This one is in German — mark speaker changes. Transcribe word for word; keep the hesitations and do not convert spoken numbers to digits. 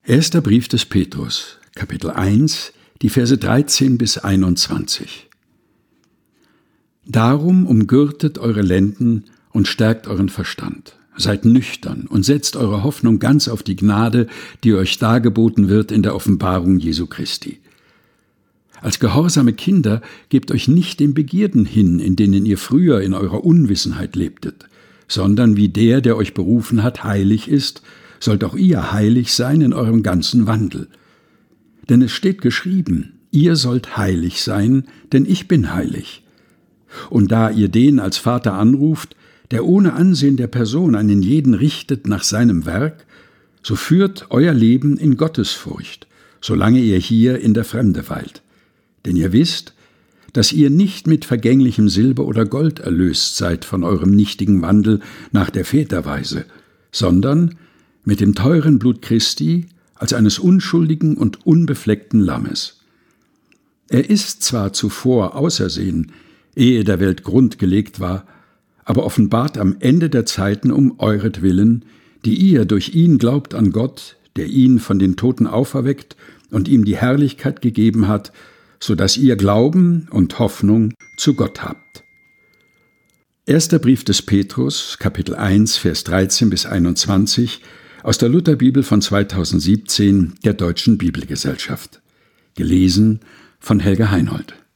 Speaker 1: Erster Brief des Petrus, Kapitel eins, die Verse dreizehn bis einundzwanzig. Darum umgürtet eure Lenden und stärkt euren Verstand. Seid nüchtern und setzt eure Hoffnung ganz auf die Gnade, die euch dargeboten wird in der Offenbarung Jesu Christi. Als gehorsame Kinder gebt euch nicht den Begierden hin, in denen ihr früher in eurer Unwissenheit lebtet, sondern wie der, der euch berufen hat, heilig ist, sollt auch ihr heilig sein in eurem ganzen Wandel. Denn es steht geschrieben, ihr sollt heilig sein, denn ich bin heilig. Und da ihr den als Vater anruft, der ohne Ansehen der Person einen jeden richtet nach seinem Werk, so führt euer Leben in Gottesfurcht, solange ihr hier in der Fremde weilt. Denn ihr wisst, dass ihr nicht mit vergänglichem Silber oder Gold erlöst seid von eurem nichtigen Wandel nach der Väterweise, sondern mit dem teuren Blut Christi als eines unschuldigen und unbefleckten Lammes. Er ist zwar zuvor ausersehen, ehe der Welt Grund gelegt war, aber offenbart am Ende der Zeiten um euretwillen, die ihr durch ihn glaubt an Gott, der ihn von den Toten auferweckt und ihm die Herrlichkeit gegeben hat, so dass ihr Glauben und Hoffnung zu Gott habt. Erster Brief des Petrus, Kapitel eins, Vers dreizehn bis einundzwanzig, aus der Lutherbibel von zweitausendsiebzehn der Deutschen Bibelgesellschaft. Gelesen von Helga Heinold.